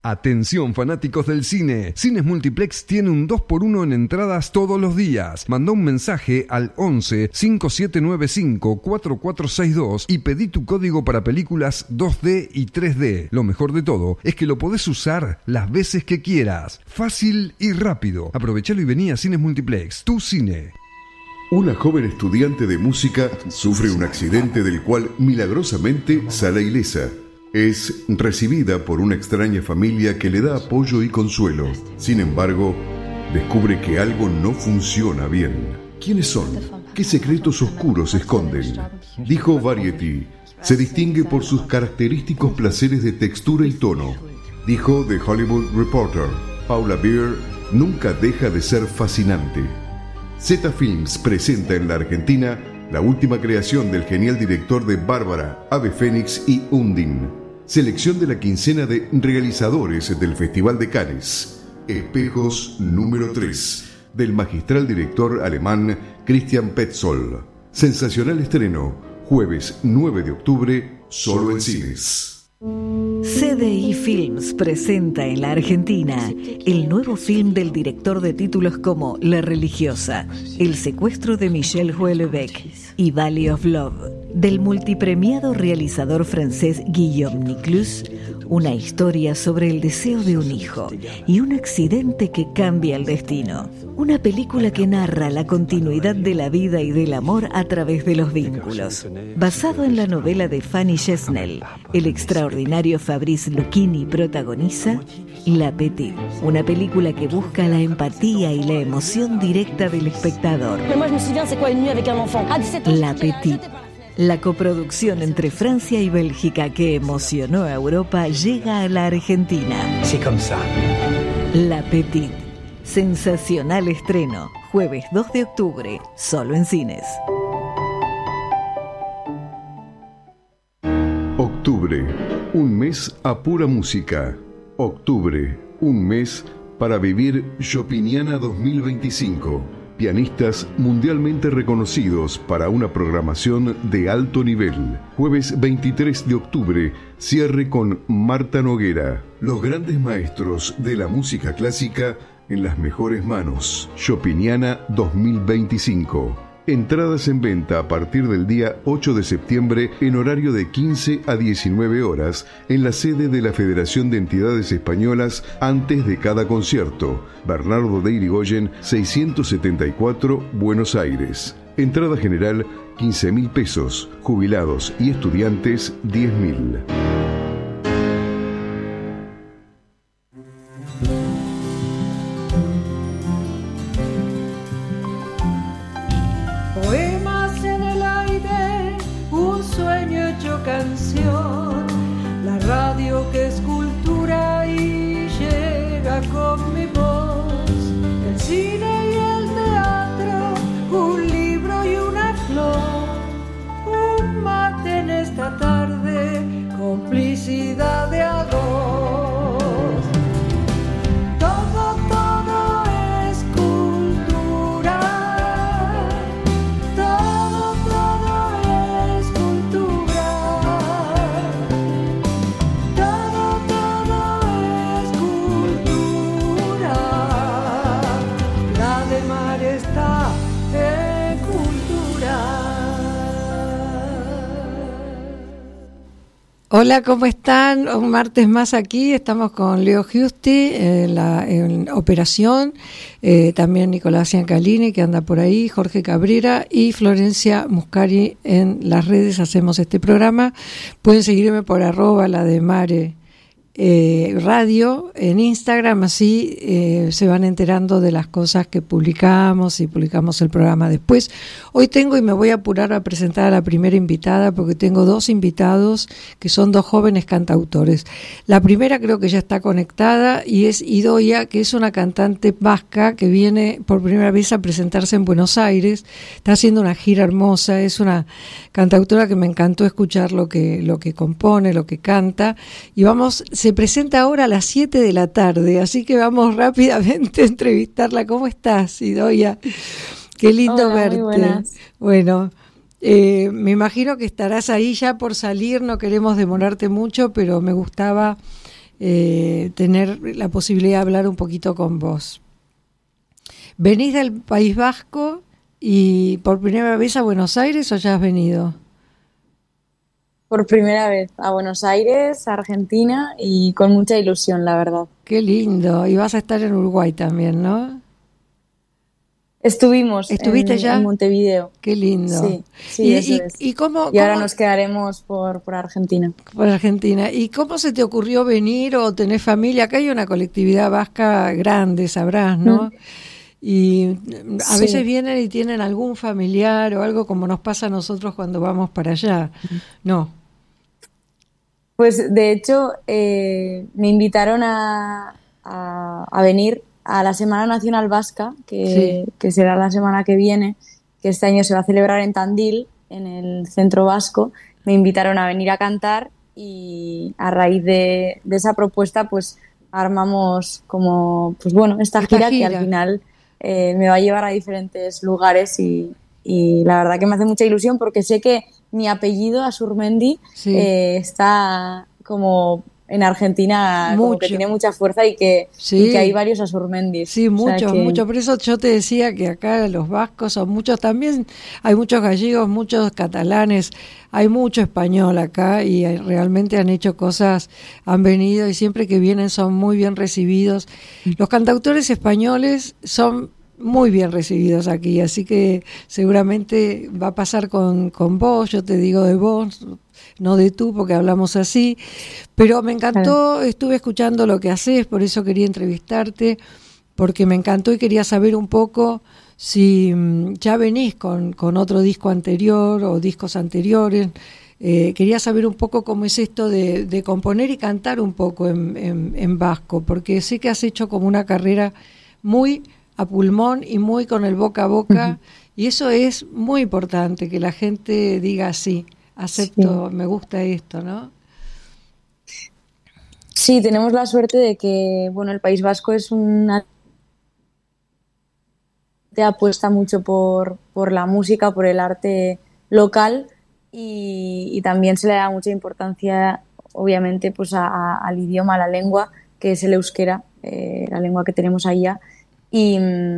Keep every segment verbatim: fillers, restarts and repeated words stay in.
Atención fanáticos del cine, Cines Multiplex tiene un dos por uno en entradas todos los días. Manda un mensaje al once, cinco siete nueve cinco, cuatro cuatro seis dos y pedí tu código para películas dos D y tres D. Lo mejor de todo es que lo podés usar las veces que quieras. Fácil y rápido. Aprovechalo y vení a Cines Multiplex, tu cine. Una joven estudiante de música sufre un accidente del cual milagrosamente sale ilesa. Es recibida por una extraña familia que le da apoyo y consuelo. Sin embargo, descubre que algo no funciona bien. ¿Quiénes son? ¿Qué secretos oscuros esconden? Dijo Variety. Se distingue por sus característicos placeres de textura y tono. Dijo The Hollywood Reporter. Paula Beer nunca deja de ser fascinante. Z Films presenta en la Argentina la última creación del genial director de Bárbara, Ave Fénix y Undine. Selección de la quincena de realizadores del Festival de Cannes. Espejos número tres, del magistral director alemán Christian Petzold. Sensacional estreno, jueves nueve de octubre, solo en cines. C D I Films presenta en la Argentina el nuevo film del director de títulos como La Religiosa, El secuestro de Michel Houellebecq y Valley of Love, del multipremiado realizador francés Guillaume Niclus, una historia sobre el deseo de un hijo y un accidente que cambia el destino. Una película que narra la continuidad de la vida y del amor a través de los vínculos. Basado en la novela de Fanny Chesnel, el extraordinario Fabrice Lucchini protagoniza La Petite, una película que busca la empatía y la emoción directa del espectador. La Petite, la coproducción entre Francia y Bélgica que emocionó a Europa, llega a la Argentina. La Petite, sensacional estreno, jueves dos de octubre, solo en cines. Octubre, un mes a pura música. Octubre, un mes para vivir Chopiniana dos mil veinticinco. Pianistas mundialmente reconocidos para una programación de alto nivel. Jueves veintitrés de octubre, cierre con Marta Noguera. Los grandes maestros de la música clásica en las mejores manos. Chopiniana dos mil veinticinco. Entradas en venta a partir del día ocho de septiembre en horario de quince a diecinueve horas en la sede de la Federación de Entidades Españolas antes de cada concierto. Bernardo de Irigoyen, seiscientos setenta y cuatro, Buenos Aires. Entrada general quince mil pesos, jubilados y estudiantes diez mil. Canción, la radio que es cultura y llega con mi voz, el cine y el teatro, un libro y una flor, un mate en esta tarde, complicidad de a dos. Todo, todo es cultura, todo, todo es cultura. Hola, ¿cómo están? Un martes más aquí, estamos con Leo Giusti en la en operación, eh, también Nicolás Ciancalini que anda por ahí, Jorge Cabrera y Florencia Muscari en las redes. Hacemos este programa, pueden seguirme por arroba la de Mare eh, Radio en Instagram, así eh, se van enterando de las cosas que publicamos y publicamos el programa después. Hoy tengo, y me voy a apurar a presentar a la primera invitada porque tengo dos invitados que son dos jóvenes cantautores. La primera creo que ya está conectada y es Idoia, que es una cantante vasca que viene por primera vez a presentarse en Buenos Aires. Está haciendo una gira hermosa, es una cantautora que me encantó escuchar lo que, lo que compone, lo que canta, y vamos, se presenta ahora a las siete de la tarde, así que vamos rápidamente a entrevistarla. ¿Cómo estás, Idoia? Qué lindo Hola, verte. Muy buenas. Bueno, eh, me imagino que estarás ahí ya por salir, no queremos demorarte mucho, pero me gustaba eh, tener la posibilidad de hablar un poquito con vos. ¿Venís del País Vasco y por primera vez a Buenos Aires o ya has venido? Por primera vez a Buenos Aires, a Argentina, y con mucha ilusión, la verdad. Qué lindo. Y vas a estar en Uruguay también, ¿no? Estuvimos ¿Estuviste en, ya? en Montevideo. Qué lindo. Sí, sí, y, eso y, es. Y, cómo, y ahora cómo, nos quedaremos por, por Argentina. Por Argentina. ¿Y cómo se te ocurrió venir o tener familia? Acá hay una colectividad vasca grande, sabrás, ¿no? Mm. Y a sí. veces vienen y tienen algún familiar o algo como nos pasa a nosotros cuando vamos para allá. No. Pues de hecho eh, me invitaron a, a, a venir a la Semana Nacional Vasca, que, sí. que será la semana que viene, que este año se va a celebrar en Tandil, en el centro vasco. Me invitaron a venir a cantar y a raíz de, de esa propuesta pues armamos como, pues bueno, esta, esta gira, gira que al final eh, me va a llevar a diferentes lugares y, y la verdad que me hace mucha ilusión porque sé que mi apellido, Azurmendi, sí. eh, está como en Argentina, mucho. Como que tiene mucha fuerza y que, sí. y que hay varios Azurmendis. Sí, muchos, o sea que... muchos. Por eso yo te decía que acá los vascos son muchos, también hay muchos gallegos, muchos catalanes, hay mucho español acá y realmente han hecho cosas, han venido y siempre que vienen son muy bien recibidos. Los cantautores españoles son muy bien recibidos aquí, así que seguramente va a pasar con, con vos, yo te digo de vos, no de tú, porque hablamos así, pero me encantó, claro. Estuve escuchando lo que haces, por eso quería entrevistarte, porque me encantó y quería saber un poco si ya venís con, con otro disco anterior o discos anteriores, eh, quería saber un poco cómo es esto de, de componer y cantar un poco en, en, en vasco, porque sé que has hecho como una carrera muy a pulmón y muy con el boca a boca, uh-huh. y eso es muy importante, que la gente diga sí, acepto, sí. Me gusta esto, ¿no? Sí, tenemos la suerte de que, bueno, el País Vasco es una te apuesta mucho por, por la música, por el arte local y, y también se le da mucha importancia, obviamente, pues a, a, al idioma, a la lengua, que es el euskera, eh, la lengua que tenemos allá. Y,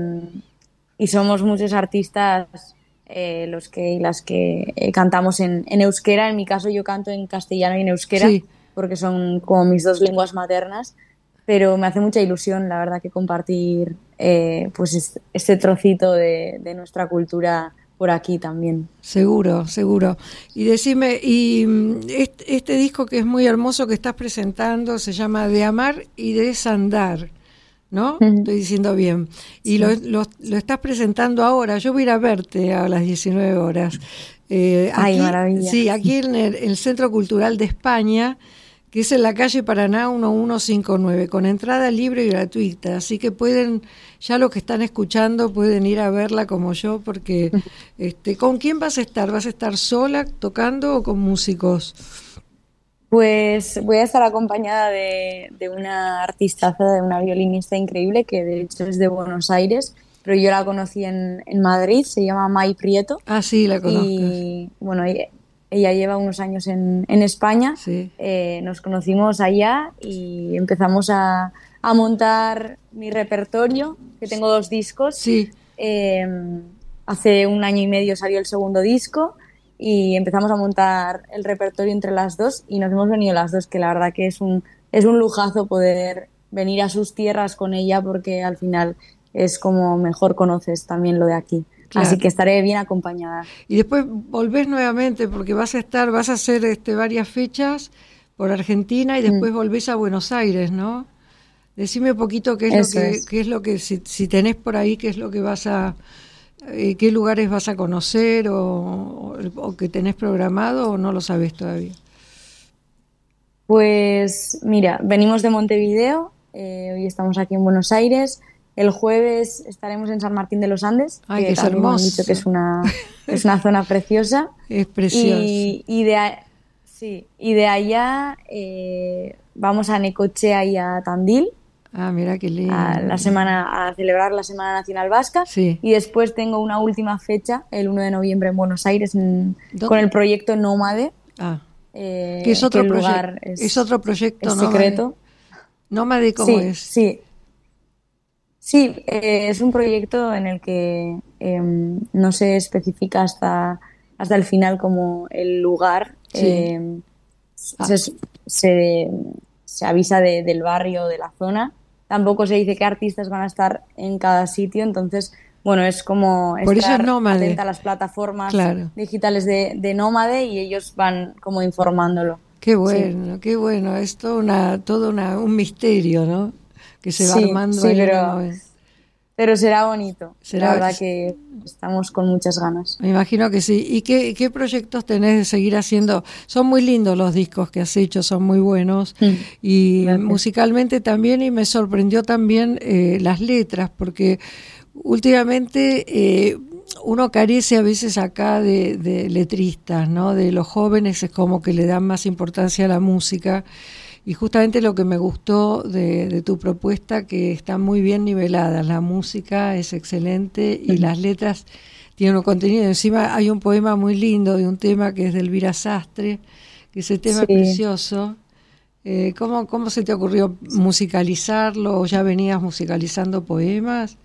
y somos muchos artistas eh, los que y las que eh, cantamos en, en euskera. En mi caso yo canto en castellano y en euskera, sí. Porque son como mis dos lenguas maternas, pero me hace mucha ilusión, la verdad, que compartir eh, pues este, este trocito de, de nuestra cultura por aquí también. Seguro, seguro. Y decime, y este, este disco que es muy hermoso que estás presentando se llama De Amar y Desandar, ¿no? Uh-huh. Estoy diciendo bien. Y sí. lo, lo, lo estás presentando ahora. Yo voy a ir a verte a las diecinueve horas. Eh, Ay, aquí, maravilla. Sí, aquí en el, el Centro Cultural de España, que es en la calle Paraná mil ciento cincuenta y nueve, con entrada libre y gratuita. Así que pueden, ya los que están escuchando, pueden ir a verla como yo, porque uh-huh. este, ¿con quién vas a estar? ¿Vas a estar sola tocando o con músicos? Pues voy a estar acompañada de, de una artistaza, de una violinista increíble, que de hecho es de Buenos Aires, pero yo la conocí en, en Madrid, se llama Mai Prieto. Ah, sí, la conozco. Y bueno, ella, ella lleva unos años en, en España, sí. eh, nos conocimos allá y empezamos a, a montar mi repertorio, que tengo dos discos. Sí. Eh, hace un año y medio salió el segundo disco, y empezamos a montar el repertorio entre las dos y nos hemos venido las dos, que la verdad que es un, es un lujazo poder venir a sus tierras con ella, porque al final es como mejor conoces también lo de aquí. Claro. Así que estaré bien acompañada. Y después volvés nuevamente, porque vas a estar, vas a hacer este, varias fechas por Argentina y después mm. volvés a Buenos Aires, ¿no? Decime un poquito qué es Eso lo que, es. qué es lo que si, si tenés por ahí, qué es lo que vas a... Eh, ¿Qué lugares vas a conocer o, o, o que tenés programado o no lo sabes todavía? Pues mira, venimos de Montevideo, eh, hoy estamos aquí en Buenos Aires, el jueves estaremos en San Martín de los Andes, Ay, que, que es también hermoso. Me han dicho que es una, es una zona preciosa. Es precioso. Y, y, de, sí, y de allá eh, vamos a Necochea y a Tandil. Ah, mira qué lindo. A, la semana, a celebrar la Semana Nacional Vasca. Sí. Y después tengo una última fecha, el uno de noviembre en Buenos Aires, en, con el proyecto Nómade. Ah, eh, que es otro, que proye- es, es otro proyecto es secreto. ¿Nómade cómo sí, es? Sí, sí, eh, es un proyecto en el que eh, no se especifica hasta, hasta el final como el lugar. Sí. eh, Ah, se, se, se avisa de- del barrio, de la zona. Tampoco se dice qué artistas van a estar en cada sitio, entonces, bueno, es como por eso es estar nómade, atenta a las plataformas claro. digitales de, de Nómade y ellos van como informándolo. Qué Sí, bueno, qué bueno. Es todo, una, todo una, un misterio, ¿no? Que se va sí, armando sí, ahí en el pero, momento. pero será bonito. La Será, verdad que estamos con muchas ganas. me imagino que sí. ¿Y qué, qué proyectos tenés de seguir haciendo? Son muy lindos los discos que has hecho, son muy buenos. Mm, Y Gracias. musicalmente también, y me sorprendió también eh, las letras, porque últimamente eh, uno carece a veces acá de, de letristas, ¿no? De los jóvenes es como que le dan más importancia a la música. Y justamente lo que me gustó de, de tu propuesta, que está muy bien nivelada, la música es excelente y las letras tienen un contenido. Encima hay un poema muy lindo de un tema que es de Elvira Sastre, que ese tema es Sí. precioso. Eh, ¿cómo, ¿Cómo se te ocurrió musicalizarlo? ¿O ya venías musicalizando poemas?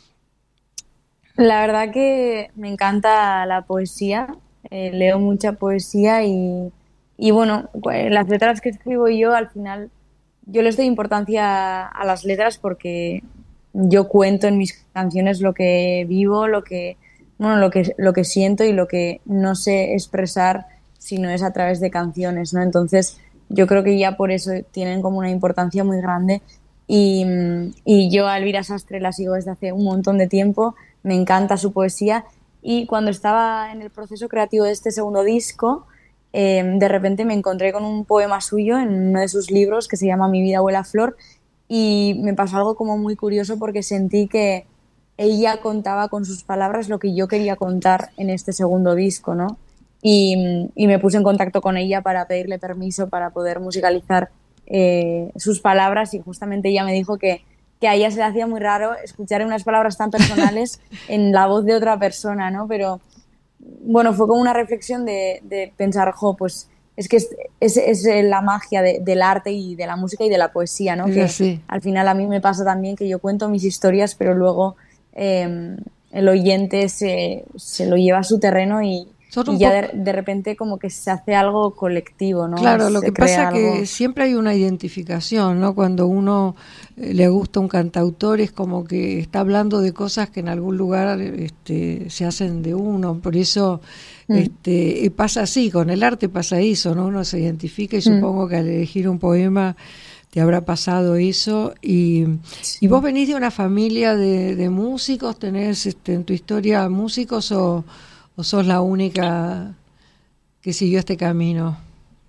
La verdad que me encanta la poesía, eh, leo mucha poesía y, y bueno, pues, las letras que escribo yo al final, yo les doy importancia a las letras porque yo cuento en mis canciones lo que vivo, lo que, bueno, lo que, lo que siento y lo que no sé expresar si no es a través de canciones, ¿no? Entonces, yo creo que ya por eso tienen como una importancia muy grande y, y yo a Elvira Sastre la sigo desde hace un montón de tiempo, me encanta su poesía y cuando estaba en el proceso creativo de este segundo disco, eh, de repente me encontré con un poema suyo en uno de sus libros que se llama Mi vida huele a flor y me pasó algo como muy curioso porque sentí que ella contaba con sus palabras lo que yo quería contar en este segundo disco, ¿no? Y, y me puse en contacto con ella para pedirle permiso para poder musicalizar eh, sus palabras y justamente ella me dijo que, que a ella se le hacía muy raro escuchar unas palabras tan personales en la voz de otra persona, ¿no? Pero bueno, fue como una reflexión de, de pensar, jo, pues es que es, es, es la magia de, del arte y de la música y de la poesía, ¿no? Es Que así. al final a mí me pasa también que yo cuento mis historias, pero luego eh, el oyente se, se lo lleva a su terreno y, Son y un ya poco. de, de repente como que se hace algo colectivo, ¿no? Claro, lo Se que pasa crea es que algo. siempre hay una identificación, ¿no? Cuando uno eh, le gusta un cantautor es como que está hablando de cosas que en algún lugar este, se hacen de uno, por eso Mm, este, pasa así, con el arte pasa eso, ¿no? Uno se identifica y mm, supongo que al elegir un poema te habrá pasado eso. Y, y vos sí. venís de una familia de, de músicos, tenés este, en tu historia músicos o, o sos la única que siguió este camino.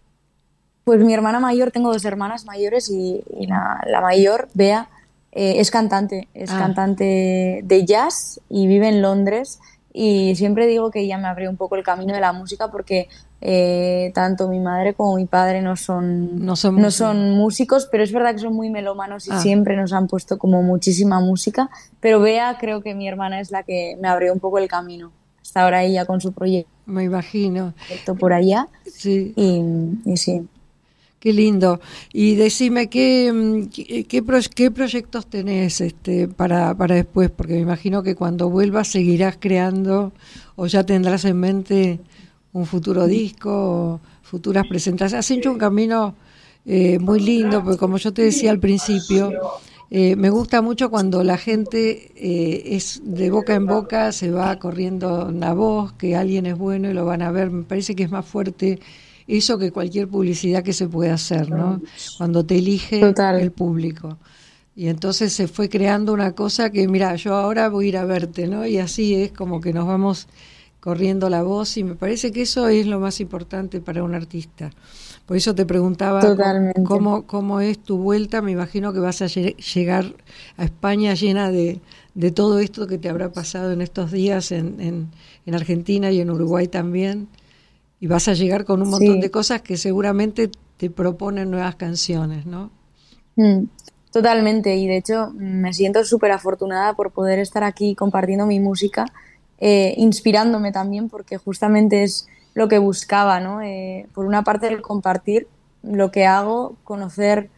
Pues mi hermana mayor, tengo dos hermanas mayores y, y la, la mayor, Bea, eh, es cantante, es Ah, cantante de jazz y vive en Londres y siempre digo que ella me abrió un poco el camino de la música porque eh, tanto mi madre como mi padre no son, no son no músicos. son músicos, pero es verdad que son muy melómanos y Ah, siempre nos han puesto como muchísima música, pero Bea creo que mi hermana es la que me abrió un poco el camino. Hasta ahora ella con su proyecto me imagino. por allá Sí, y, y sí. qué lindo. Y decime, ¿qué, mm, qué, qué, pro- qué proyectos tenés este, para, para después? Porque me imagino que cuando vuelvas seguirás creando o ya tendrás en mente un futuro disco o futuras presentaciones. Has hecho un camino eh, muy lindo, porque como yo te decía al principio, eh, me gusta mucho cuando la gente eh, es de boca en boca, se va corriendo la voz, que alguien es bueno y lo van a ver. Me parece que es más fuerte eso que cualquier publicidad que se puede hacer, ¿no? Cuando te elige Total. el público. Y entonces se fue creando una cosa que, mira, yo ahora voy a ir a verte, ¿no? Y así es como que nos vamos corriendo la voz y me parece que eso es lo más importante para un artista. Por eso te preguntaba cómo, Totalmente. cómo, cómo es tu vuelta. Me imagino que vas a lle- llegar a España llena de, de todo esto que te habrá pasado en estos días en, en, en Argentina y en Uruguay también. Y vas a llegar con un montón de Sí, cosas que seguramente te proponen nuevas canciones, ¿no? mm, totalmente. Y de hecho me siento súper afortunada por poder estar aquí compartiendo mi música, eh, inspirándome también porque justamente es lo que buscaba, ¿no? Eh, por una parte el compartir lo que hago, conocer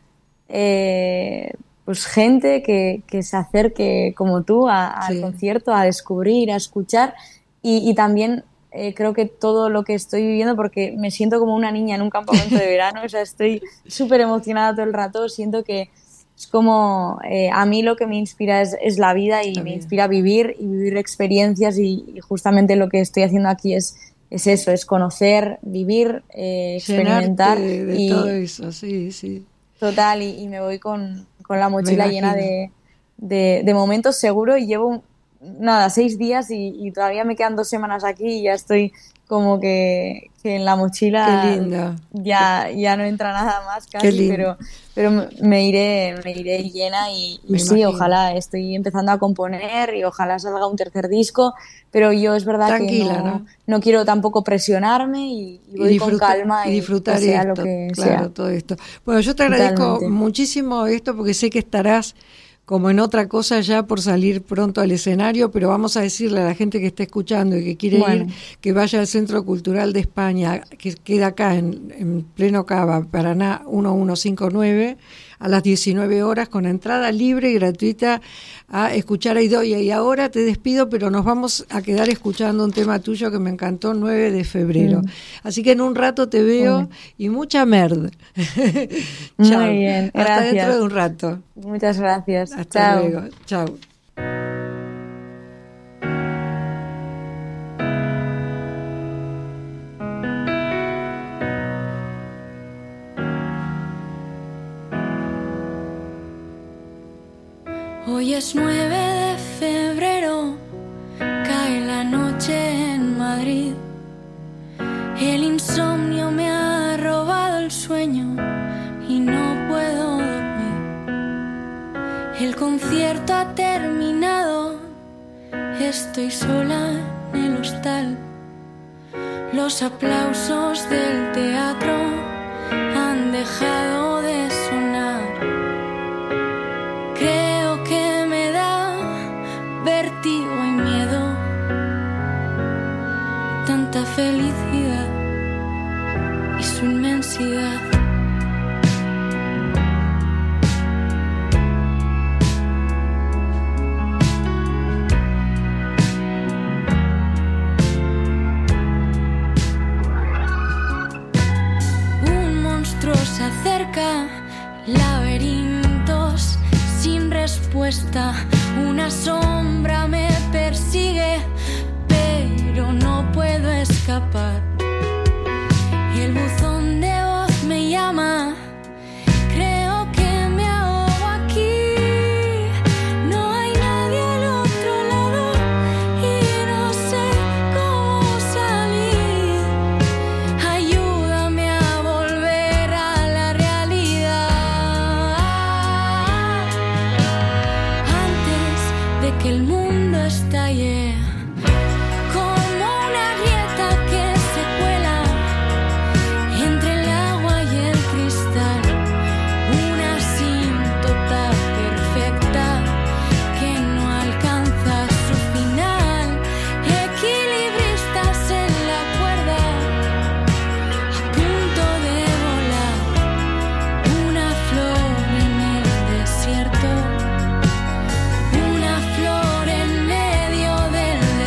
eh, pues gente que, que se acerque como tú a, al Sí. concierto, a descubrir, a escuchar y, y también eh, creo que todo lo que estoy viviendo, porque me siento como una niña en un campamento de verano, o sea, estoy súper emocionada todo el rato, siento que es como eh, a mí lo que me inspira es, es la vida y La me vida. inspira a vivir y vivir experiencias y, y justamente lo que estoy haciendo aquí es, es eso, es conocer, vivir, eh, experimentar Llenarte de, de y todo eso, sí, sí. total y, y me voy con, con la mochila Me llena imagino. de, de, de momentos seguro y llevo un- nada, seis días y, y todavía me quedan dos semanas aquí y ya estoy como que, que en la mochila Qué lindo. ya, ya no entra nada más Qué casi, lindo. pero, pero me- me iré, me iré llena y, y Me sí, imagino. ojalá, estoy empezando a componer y ojalá salga un tercer disco, pero yo es verdad Tranquila, que no, ¿no? no quiero tampoco presionarme y, y Y, voy con disfruta- calma y y, disfrutar que sea lo esto, que claro, sea. todo esto. Bueno, yo te agradezco Totalmente. muchísimo esto porque sé que estarás como en otra cosa ya por salir pronto al escenario, pero vamos a decirle a la gente que está escuchando y que quiere Bueno. ir, que vaya al Centro Cultural de España, que queda acá en, en pleno Cava, Paraná mil ciento cincuenta y nueve, a las diecinueve horas, con entrada libre y gratuita a escuchar a Idoia. Y ahora te despido, pero nos vamos a quedar escuchando un tema tuyo que me encantó, nueve de febrero. Mm. Así que en un rato te veo Bueno. y mucha merd. Muy Chao. bien, Hasta gracias. dentro de un rato. Muchas gracias. Hasta Chao. luego. Chao. Hoy es nueve de febrero, cae la noche en Madrid. El insomnio me ha robado el sueño y no puedo dormir. El concierto ha terminado, estoy sola en el hostal. Los aplausos del teatro han dejado de sonar. Creo que me da vértigo y miedo, tanta felicidad y su inmensidad. Un monstruo se acerca, laberintos sin respuesta. Una sombra me persigue, pero no puedo escapar. Y el buzón de voz me llama. Creo que me ahogo aquí. No hay nadie al otro lado y no sé cómo salir. Ayúdame a volver a la realidad antes de que el mundo estalle. Como una grieta que se cuela entre el agua y el cristal. Una asíntota perfecta que no alcanza su final. Equilibristas en la cuerda, a punto de volar. Una flor en el desierto, una flor en medio del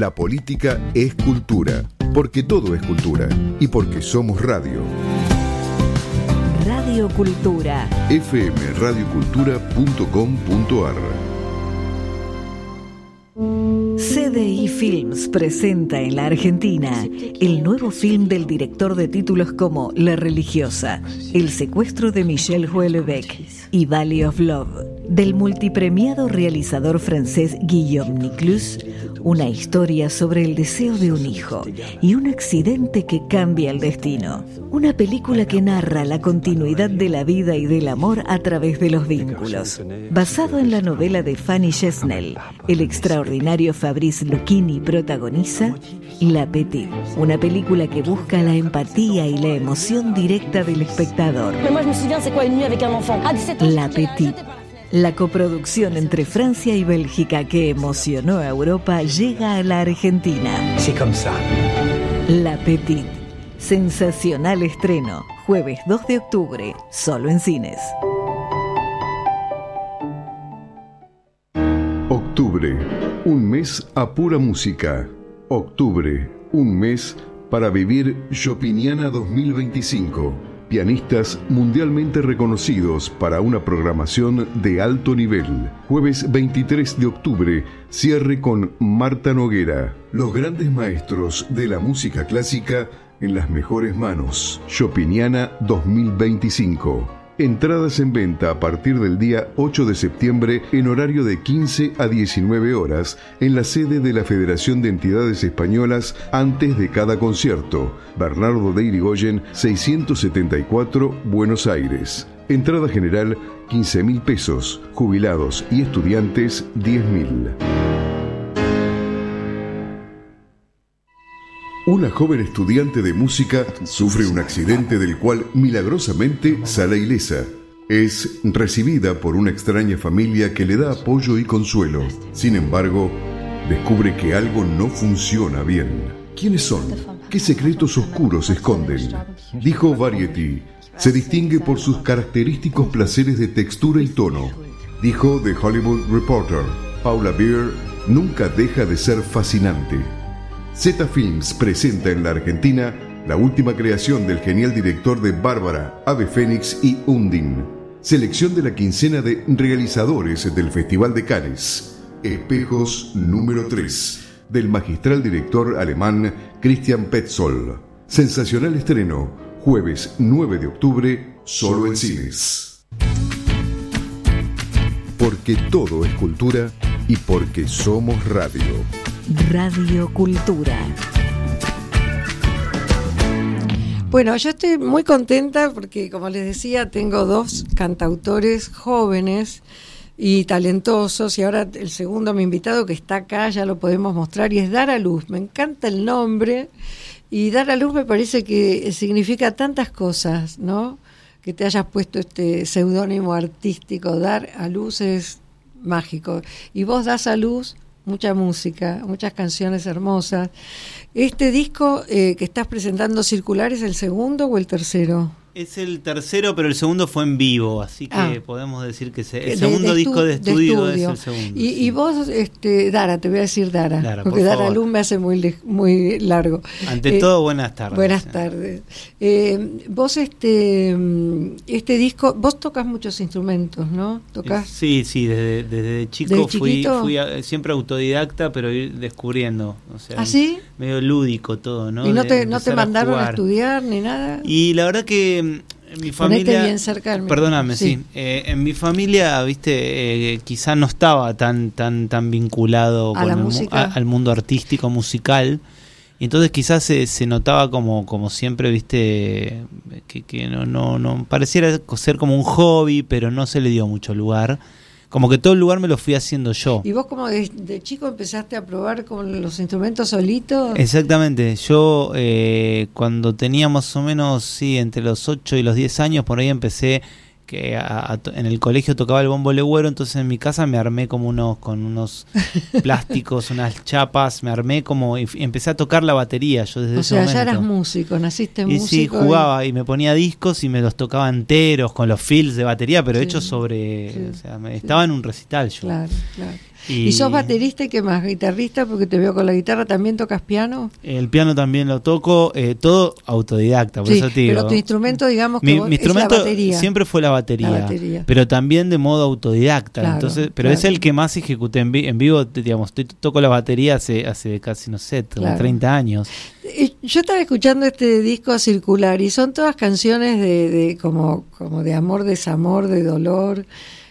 La política es cultura, porque todo es cultura y porque somos radio. Radio Cultura. f m radio cultura punto com punto a r. C D I Films presenta en la Argentina el nuevo film del director de títulos como La religiosa, El secuestro de Michel Houellebecq y Valley of Love, del multipremiado realizador francés Guillaume Niclus, una historia sobre el deseo de un hijo y un accidente que cambia el destino. Una película que narra la continuidad de la vida y del amor a través de los vínculos. Basado en la novela de Fanny Chesnel, el extraordinario Fabrice Lucchini protagoniza La Petite, una película que busca la empatía y la emoción directa del espectador. La Petite, la coproducción entre Francia y Bélgica que emocionó a Europa, llega a la Argentina. La Petite, sensacional estreno, jueves dos de octubre, solo en cines. Octubre, un mes a pura música. Octubre, un mes para vivir Chopiniana dos mil veinticinco. Pianistas mundialmente reconocidos para una programación de alto nivel. Jueves veintitrés de octubre, cierre con Marta Noguera. Los grandes maestros de la música clásica en las mejores manos. Chopiniana dos mil veinticinco. Entradas en venta a partir del día ocho de septiembre en horario de quince a diecinueve horas en la sede de la Federación de Entidades Españolas antes de cada concierto. Bernardo de Irigoyen, seiscientos setenta y cuatro, Buenos Aires. Entrada general quince mil pesos, jubilados y estudiantes diez mil. Una joven estudiante de música sufre un accidente del cual milagrosamente sale ilesa. Es recibida por una extraña familia que le da apoyo y consuelo. Sin embargo, descubre que algo no funciona bien. ¿Quiénes son? ¿Qué secretos oscuros esconden? Dijo Variety. Se distingue por sus característicos placeres de textura y tono. Dijo The Hollywood Reporter. Paula Beer nunca deja de ser fascinante. Z Films presenta en la Argentina la última creación del genial director de Bárbara, Ave Fénix y Undine. Selección de la quincena de realizadores del Festival de Cannes. Espejos número tres, del magistral director alemán Christian Petzold. Sensacional estreno, jueves nueve de octubre, solo en cines. Porque todo es cultura y porque somos radio. Radio Cultura. Bueno, yo estoy muy contenta porque, como les decía, tengo dos cantautores jóvenes y talentosos, y ahora el segundo mi invitado que está acá ya lo podemos mostrar, y es Dar a Luz. Me encanta el nombre, y Dar a Luz me parece que significa tantas cosas, ¿no? Que te hayas puesto este seudónimo artístico, Dar a Luz, es mágico. Y vos das a luz mucha música, muchas canciones hermosas. ¿Este disco eh, que estás presentando circular es el segundo o el tercero? Es el tercero, pero el segundo fue en vivo, así que ah, podemos decir que se, el de, segundo de disco estu- de estudio, de estudio es el segundo. Y, sí. y vos, este, Dara, te voy a decir Dara, Dara porque por Dara favor. Luz me hace muy, muy largo. Ante eh, todo, buenas tardes. Buenas tardes. Eh, vos, este, este disco, vos tocas muchos instrumentos, ¿no? ¿Tocás? Sí, sí, desde, desde chico ¿Desde fui, chiquito? fui a, siempre autodidacta, pero ir descubriendo, o sea, ¿Ah, sí? medio lúdico todo, ¿no? ¿Y no de, te, no te mandaron a, a estudiar ni nada? Y la verdad que en mi familia, Ponete bien cerca del perdóname, sí, sí. Eh, en mi familia, viste, eh, quizá no estaba tan tan tan vinculado ¿A con la el, música? a, al mundo artístico musical, y entonces quizás se, se notaba como como siempre, viste, que, que no no no pareciera ser como un hobby, pero no se le dio mucho lugar. Como que todo el lugar me lo fui haciendo yo. ¿Y vos como de, de chico empezaste a probar con los instrumentos solitos? Exactamente. Yo eh, cuando tenía más o menos, sí, entre los ocho y los diez años, por ahí empecé, que a, a, en el colegio tocaba el bombo legüero, entonces en mi casa me armé como unos, con unos plásticos, unas chapas, me armé como, y empecé a tocar la batería yo desde o ese sea, momento. ya eras músico, naciste y músico. Sí, jugaba y... y me ponía discos y me los tocaba enteros con los fills de batería, pero sí, hechos sobre, sí, o sea, me, sí. estaba en un recital yo. Claro, claro. Y, ¿Y sos baterista y qué más? ¿Guitarrista? Porque te veo con la guitarra. ¿También tocas piano? El piano también lo toco, eh, todo autodidacta, por sí, eso te digo. Pero tu instrumento, digamos que mi, vos, mi instrumento es la batería. Siempre fue la batería, la batería, pero también de modo autodidacta. Claro, entonces, pero claro. es el que más ejecuté en, vi en vivo, digamos, te, toco la batería hace, hace casi, no sé, claro. treinta años. Yo estaba escuchando este disco circular y son todas canciones de, de como, como de amor, desamor, de dolor.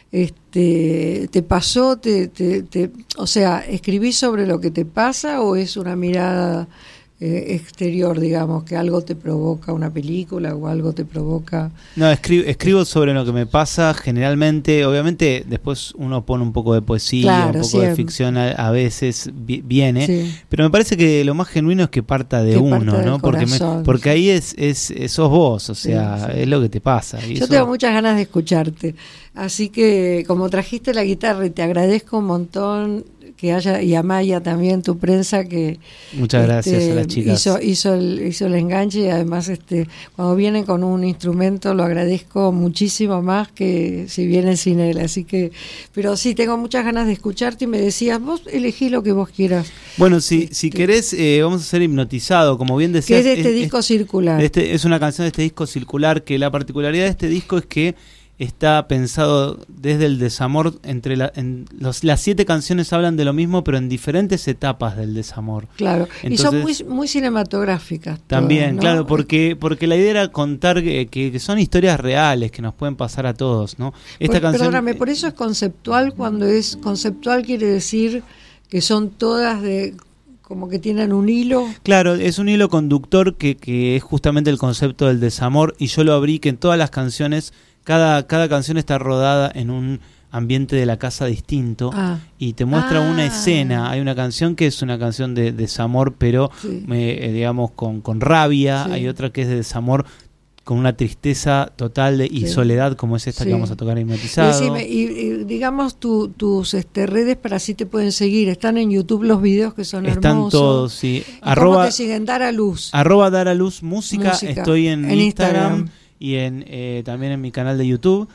Este, ¿te pasó? Te, te, te, o sea, ¿escribís sobre lo que te pasa o es una mirada eh, exterior, digamos, que algo te provoca una película o algo te provoca? No, escribo, escribo sobre lo que me pasa generalmente. Obviamente después uno pone un poco de poesía, claro, un poco siempre. de ficción, a, a veces vi, viene, sí. pero me parece que lo más genuino es que parta de que uno, parta ¿no? Porque, corazón, me, porque sí. ahí es, es, es sos vos, o sea, sí, sí. es lo que te pasa. Y Yo eso... tengo muchas ganas de escucharte, así que como trajiste la guitarra y te agradezco un montón que haya, y a Maya también, tu prensa, que muchas gracias este, a las chicas. hizo, hizo, el, hizo el enganche, y además este, cuando vienen con un instrumento lo agradezco muchísimo más que si vienen sin él, así que, pero sí, tengo muchas ganas de escucharte y me decías, vos elegí lo que vos quieras. Bueno, si, este, si querés, eh, vamos a ser hipnotizado, como bien decías. ¿Qué es de este es, disco es, circular? Este, es una canción de este disco circular, que la particularidad de este disco es que está pensado desde el desamor. Entre la, en los, las siete canciones hablan de lo mismo, pero en diferentes etapas del desamor. Claro, entonces, y son muy, muy cinematográficas. También, todas, ¿no? claro, porque porque la idea era contar que, que son historias reales que nos pueden pasar a todos, ¿no? Esta por, canción, perdóname, por eso es conceptual. Cuando es conceptual quiere decir que son todas de... como que tienen un hilo. Claro, es un hilo conductor que, que es justamente el concepto del desamor, y yo lo abrí que en todas las canciones, cada, cada canción está rodada en un ambiente de la casa distinto, ah. y te muestra ah. una escena. Hay una canción que es una canción de, de desamor, pero sí. eh, digamos con, con rabia, sí. Hay otra que es de desamor con una tristeza total de, y sí. soledad, como es esta sí. que vamos a tocar hipnotizado. Decime, y, y digamos tu, tus este, redes para así te pueden seguir. Están en YouTube los videos que son Están hermosos. todos, sí. ¿Cómo arroba, te siguen? Dar a Luz. Arroba Dar a Luz música. música. Estoy en, en Instagram, Instagram y en eh, también en mi canal de YouTube.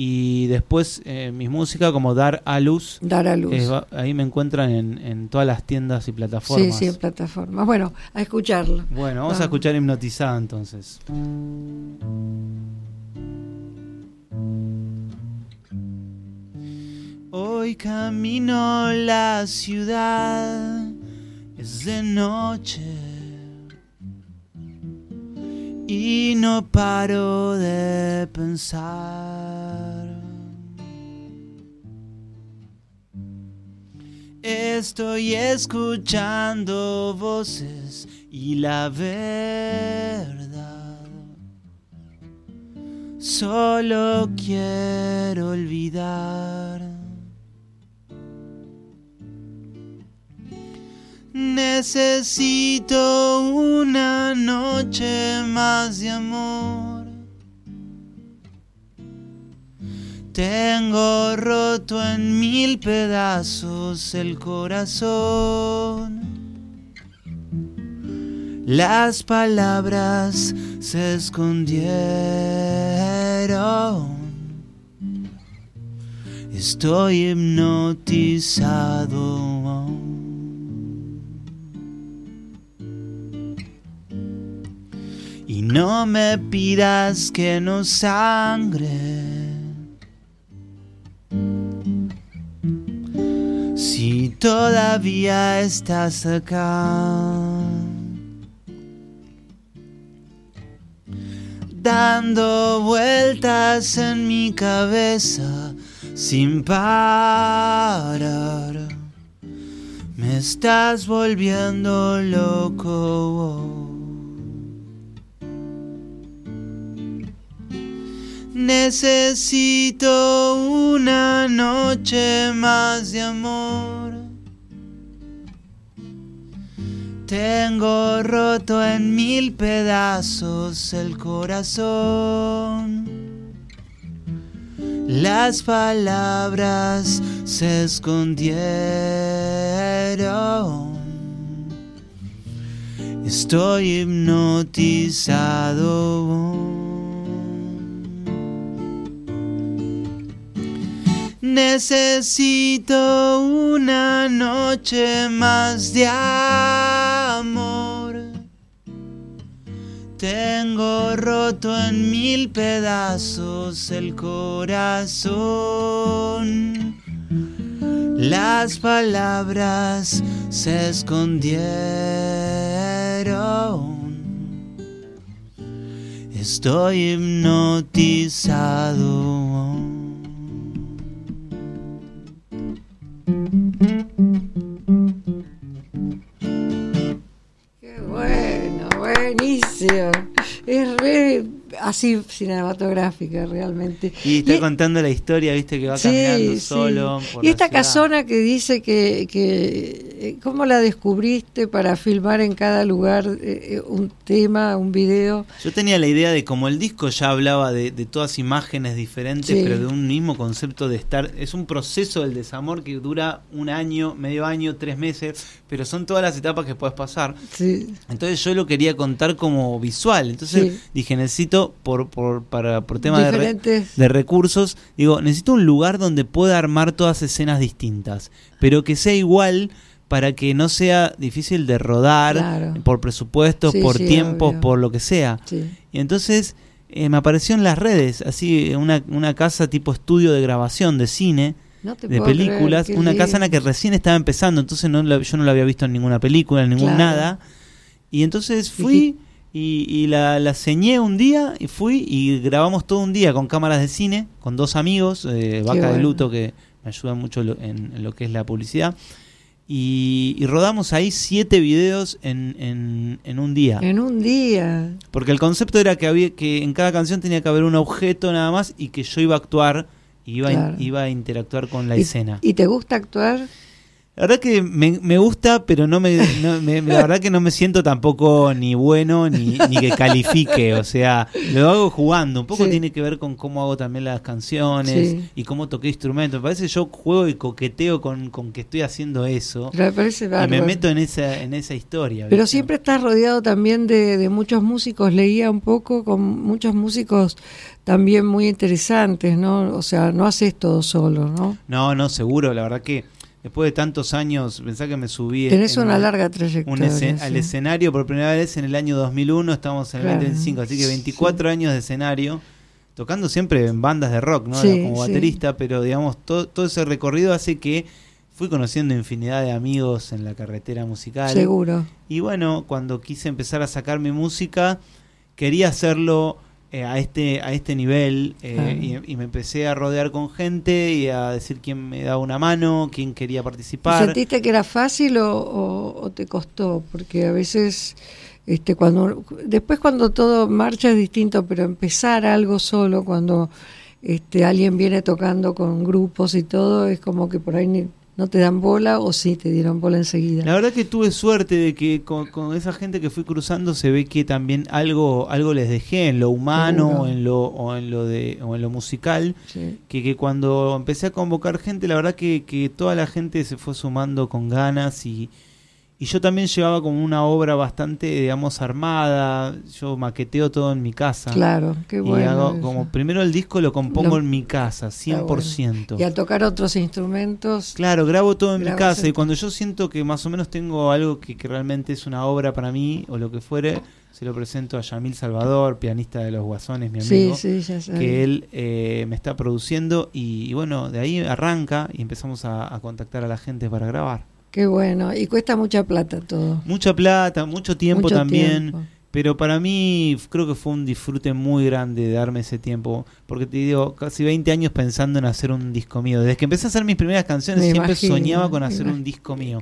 Y después eh, mi música como Dar a Luz. Dar a Luz. Eh, va, ahí me encuentran en, en todas las tiendas y plataformas. Sí, sí, en plataformas. Bueno, a escucharlo. Bueno, vamos, vamos. a escuchar Hipnotizada entonces. Hoy camino la ciudad, es de noche y no paro de pensar. Estoy escuchando voces y la verdad. Solo quiero olvidar. Necesito una noche más de amor. Tengo roto en mil pedazos el corazón. Las palabras se escondieron. Estoy hipnotizado. Y no me pidas que no sangre. Si todavía estás acá, dando vueltas en mi cabeza sin parar, me estás volviendo loco. Necesito una noche más de amor. Tengo roto en mil pedazos el corazón. Las palabras se escondieron. Estoy hipnotizado. Necesito una noche más de amor. Tengo roto en mil pedazos el corazón. Las palabras se escondieron. Estoy hipnotizado. Qué bueno, buenísimo. Es re así cinematográfica realmente. Y está y, contando la historia, viste, que va sí, caminando sí. solo. Por y la esta ciudad. casona que dice que, que ¿cómo la descubriste para filmar en cada lugar eh, un tema, un video? Yo tenía la idea de como el disco ya hablaba de, de todas imágenes diferentes, Sí. pero de un mismo concepto de estar. Es un proceso del desamor que dura un año, medio año, tres meses, pero son todas las etapas que puedes pasar. Sí. Entonces yo lo quería contar como visual. Entonces Sí. dije, necesito, por por para por tema de, re- Diferentes. de recursos, digo, necesito un lugar donde pueda armar todas escenas distintas, pero que sea igual para que no sea difícil de rodar, Claro. por presupuestos, Sí, por sí, tiempos, obvio. por lo que sea. Sí. Y entonces eh, me apareció en las redes, así una, una casa tipo estudio de grabación de cine, No te de puedo películas, creer, qué una casa en la que lindo. recién estaba empezando, entonces no la- yo no la había visto en ninguna película, en ningún Claro. nada. Y entonces fui y, y la, la ceñé un día y fui y grabamos todo un día con cámaras de cine, con dos amigos, eh, Vaca de bueno. Luto, que me ayudan mucho lo- en, en lo que es la publicidad. Y, y rodamos ahí siete videos en, en, en un día. En un día. Porque el concepto era que había que en cada canción tenía que haber un objeto nada más y que yo iba a actuar y iba, Claro. a, iba a interactuar con la ¿Y, escena. ¿Y te gusta actuar? La verdad que me, me gusta, pero no me, no, me- la verdad que no me siento tampoco ni bueno ni, ni que califique. O sea, lo hago jugando. Un poco Sí. tiene que ver con cómo hago también las canciones Sí. y cómo toqué instrumentos. Me parece que yo juego y coqueteo con, con que estoy haciendo eso. Me parece Y me bárbaro. meto en esa, en esa historia. Pero ¿viste? siempre estás rodeado también de, de muchos músicos. Leía un poco con muchos músicos también muy interesantes, ¿no? O sea, no haces todo solo, ¿no? No, no, seguro. La verdad que después de tantos años, pensá que me subí Tenés en una un- larga un trayectoria. escen- sí. al escenario por primera vez en el año dos mil uno, estamos en el Claro. veinte veinticinco, así que veinticuatro años de escenario, tocando siempre en bandas de rock, ¿no? Sí, Como sí. baterista, pero digamos, todo, todo ese recorrido hace que fui conociendo infinidad de amigos en la carretera musical. Seguro. Y bueno, cuando quise empezar a sacar mi música, quería hacerlo eh, a este a este nivel eh, Claro. y, y me empecé a rodear con gente y a decir quién me daba una mano, quién quería ¿Y participar. ¿Sentiste que era fácil o, o- o te costó? Porque a veces, este, cuando después cuando todo marcha es distinto, pero empezar algo solo, cuando este, alguien viene tocando con grupos y todo, es como que por ahí ni- no te dan bola o sí te dieron bola enseguida. La verdad que tuve suerte de que con, con esa gente que fui cruzando se ve que también algo algo les dejé en lo humano Seguro. o en lo o en lo de o en lo musical, Sí. que, que cuando empecé a convocar gente, la verdad que, que toda la gente se fue sumando con ganas y y yo también llevaba como una obra bastante, digamos, armada. Yo maqueteo todo en mi casa. Claro, qué Y bueno. hago eso. como primero el disco lo compongo Lo- en mi casa, cien por ciento. Y al tocar otros instrumentos, Claro, grabo todo en mi Grabas casa en y tu- cuando yo siento que más o menos tengo algo que, que realmente es una obra para mí o lo que fuere, se lo presento a Yamil Salvador, pianista de Los Guasones, mi sí, amigo, sí, ya sabes. que él eh, me está produciendo y, y bueno, de ahí arranca y empezamos a, a contactar a la gente para grabar. Qué bueno. Y cuesta mucha plata todo. Mucha plata, mucho tiempo Mucho también. tiempo. Pero para mí creo que fue un disfrute muy grande darme ese tiempo, porque te digo, casi veinte años pensando en hacer un disco mío. Desde que empecé a hacer mis primeras canciones Me siempre imagino, soñaba con me hacer imagino. un disco mío.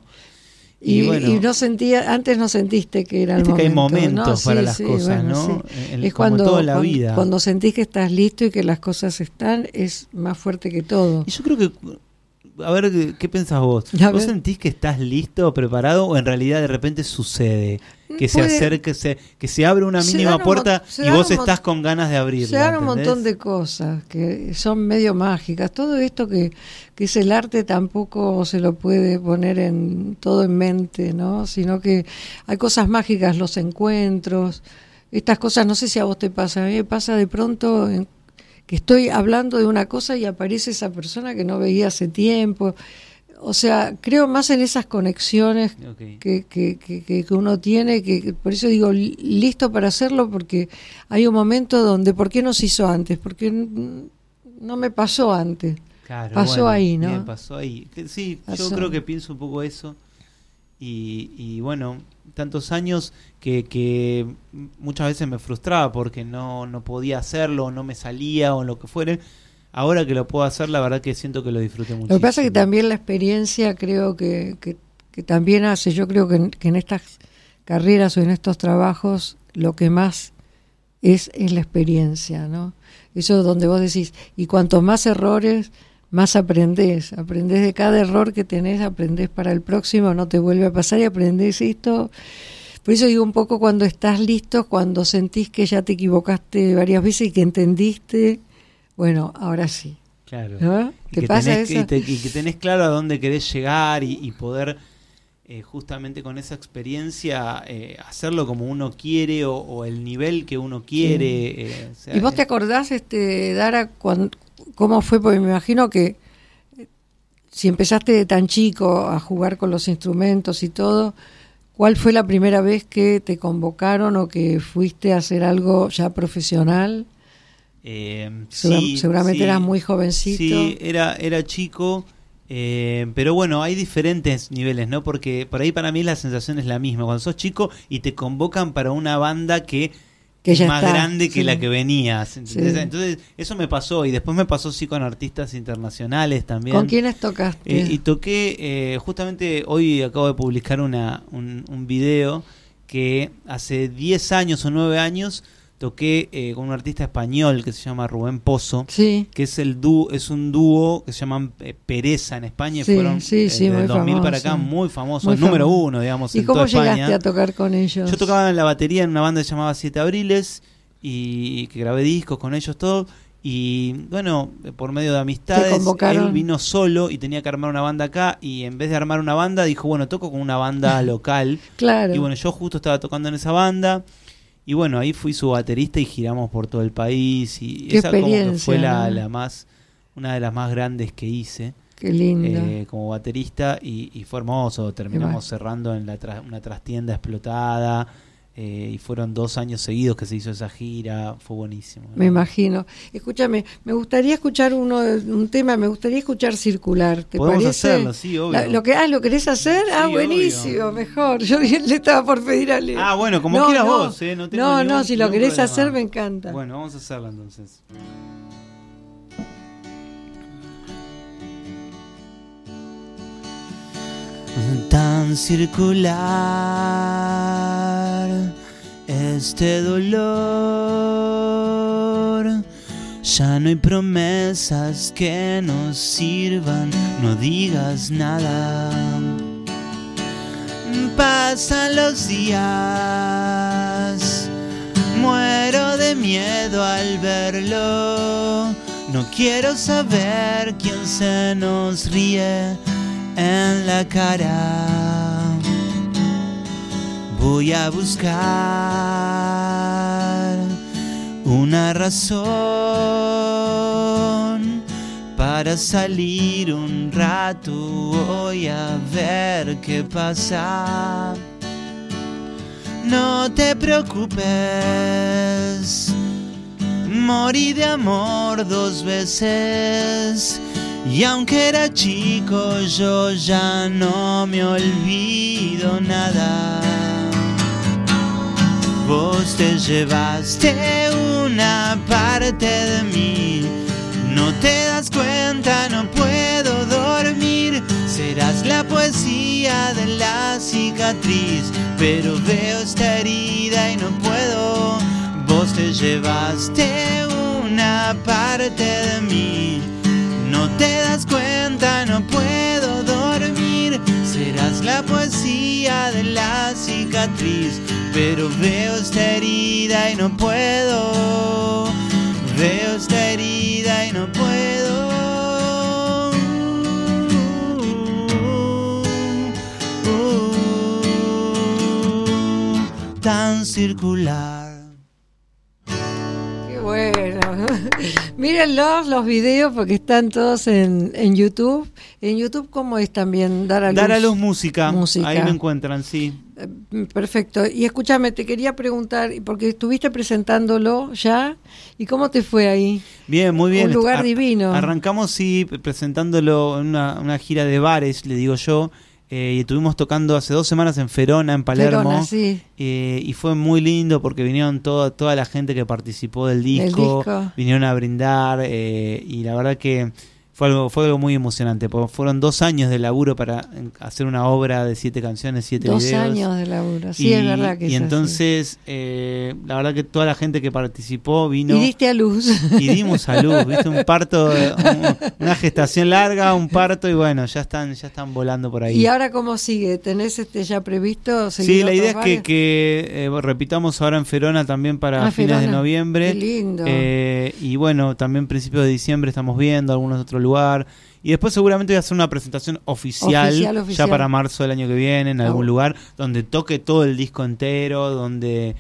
Y, Y bueno, y no sentía, antes no sentiste que era el viste que momento. hay momentos ¿no? para Sí, las sí, cosas, bueno, ¿no? sí. En- Es como cuando, toda la cuando, vida. cuando sentís que estás listo y que las cosas están, es más fuerte que todo. Y yo creo que, a ver, ¿qué, qué pensás vos? A ¿Vos ver. sentís que estás listo, preparado o en realidad de repente sucede? Que se Puede- acerque, se, que se abre una Se mínima dan un puerta mon- se y dan vos un mon- estás con ganas de abrirla. Se dan un ¿entendés? montón de cosas que son medio mágicas. Todo esto que, que es el arte tampoco se lo puede poner en todo en mente, ¿no? Sino que hay cosas mágicas, los encuentros, estas cosas, no sé si a vos te pasa, a mí me pasa de pronto en- que estoy hablando de una cosa y aparece esa persona que no veía hace tiempo. O sea, creo más en esas conexiones okay. que, que, que, que uno tiene, que por eso digo, listo para hacerlo, porque hay un momento donde, ¿por qué no se hizo antes? Porque no me pasó antes. Claro, pasó bueno, ahí, ¿no? Bien, pasó ahí. Sí, pasó. Yo creo que pienso un poco eso. Y, y bueno, tantos años que, que muchas veces me frustraba porque no, no podía hacerlo, no me salía o lo que fuera. Ahora que lo puedo hacer, la verdad que siento que lo disfruté mucho. Lo que pasa es que también la experiencia creo que, que, que también hace, yo creo que en, que en estas carreras o en estos trabajos lo que más es, es la experiencia, ¿no? Eso es donde vos decís, y cuantos más errores, más aprendés. Aprendés de cada error que tenés, aprendés para el próximo, no te vuelve a pasar y aprendés esto. Por eso digo un poco cuando estás listo, cuando sentís que ya te equivocaste varias veces y que entendiste... Bueno, ahora sí. Claro. ¿No? ¿Te que pasa tenés, eso? Y, te, y que tenés claro a dónde querés llegar y, y poder eh, justamente con esa experiencia eh, hacerlo como uno quiere o, o el nivel que uno quiere. Sí. Eh, o sea, ¿Y vos te acordás, este, Dara, cuando, cómo fue? Porque me imagino que si empezaste de tan chico a jugar con los instrumentos y todo, ¿cuál fue la primera vez que te convocaron o que fuiste a hacer algo ya profesional? Eh, Segura, sí, seguramente sí, eras muy jovencito. Sí, era, era chico, eh, pero bueno, hay diferentes niveles, ¿no? Porque por ahí para mí la sensación es la misma. Cuando sos chico y te convocan para una banda que, que es ya más está, grande que sí. la que venías. Sí. Entonces, eso me pasó. Y después me pasó sí con artistas internacionales también. ¿Con quiénes tocaste? Eh, y toqué, eh, justamente hoy acabo de publicar una, un, un video que hace diez años o nueve años toqué eh, con un artista español que se llama Rubén Pozo, sí. que es el dúo, es un dúo que se llaman eh, Pereza en España, sí, fueron sí, sí, eh, del dos mil famoso. para acá muy famosos, muy número famoso. uno, digamos, ¿Y en cómo toda España. llegaste a tocar con ellos? Yo tocaba en la batería en una banda que se llamaba Siete Abriles y que grabé discos con ellos, todo. Y bueno, por medio de amistades, él vino solo y tenía que armar una banda acá. Y en vez de armar una banda, dijo, bueno, toco con una banda local. Claro. Y bueno, yo justo estaba tocando en esa banda. Y bueno, ahí fui su baterista y giramos por todo el país. Y Qué esa como que fue ¿no? la, la más, una de las más grandes que hice. Qué lindo. Eh, como baterista. Y, y fue hermoso. Terminamos cerrando en la tra- una trastienda explotada. Eh, y fueron dos años seguidos que se hizo esa gira, fue buenísimo, ¿no? Me imagino. Escúchame, me gustaría escuchar uno un tema, me gustaría escuchar Circular, ¿te Podemos parece? hacerlo, sí, obvio. La, lo que, ah, ¿lo querés hacer? Sí, ah, buenísimo, obvio. Mejor. Yo le estaba por pedir a Leo. Ah, bueno, como no, quieras no, vos, ¿eh? No, tengo no, ningún, no, si lo querés problema. hacer me encanta. Bueno, vamos a hacerlo entonces. Tan circular este dolor, ya no hay promesas que nos sirvan, no digas nada. Pasan los días, muero de miedo al verlo, no quiero saber quién se nos ríe en la cara. Voy a buscar una razón para salir un rato. Voy a ver qué pasa. No te preocupes, morí de amor dos veces. Y aunque era chico, yo ya no me olvido nada. Vos te llevaste una parte de mí, no te das cuenta, no puedo dormir. Serás la poesía de la cicatriz, pero veo esta herida y no puedo. Vos te llevaste una parte de mí, no te das cuenta, no puedo dormir. Serás la poesía de la cicatriz, pero veo esta herida y no puedo. Veo esta herida y no puedo. Uh, uh, uh, tan circular. Qué bueno. Mira mírenlos los videos porque están todos en, en YouTube. En YouTube, ¿cómo es también? Dar a luz. Dar a luz música. música. Ahí lo encuentran, sí. Eh, Perfecto. Y escúchame, te quería preguntar, porque estuviste presentándolo ya, ¿y cómo te fue ahí? Bien, muy bien. Un lugar Ar- divino. Arrancamos, sí, presentándolo en una, una gira de bares, le digo yo. Eh, y estuvimos tocando hace dos semanas en Ferona, en Palermo. Verona, sí. eh, y fue muy lindo porque vinieron toda toda la gente que participó del disco, disco. vinieron a brindar eh, y la verdad que fue algo fue algo muy emocionante porque fueron dos años de laburo para hacer una obra de siete canciones, siete Dos videos. años de laburo, sí, y, es verdad que y es entonces eh, la verdad que toda la gente que participó vino así. Y diste a luz. y dimos a luz, viste, un parto, un- una gestación larga, un parto y bueno, ya están ya están volando por ahí. ¿Y ahora cómo sigue? ¿Tenés este ya previsto seguir Sí, la idea es otros que, bares? que eh, repitamos ahora en Ferona también para Ah, fines de Ferona. noviembre. Qué lindo. Eh, y bueno, también principios de diciembre estamos viendo algunos otro lugar. Y después seguramente voy a hacer una presentación oficial, Oficial, oficial. ya para marzo del año que viene en Ah, algún bueno. lugar donde toque todo el disco entero, donde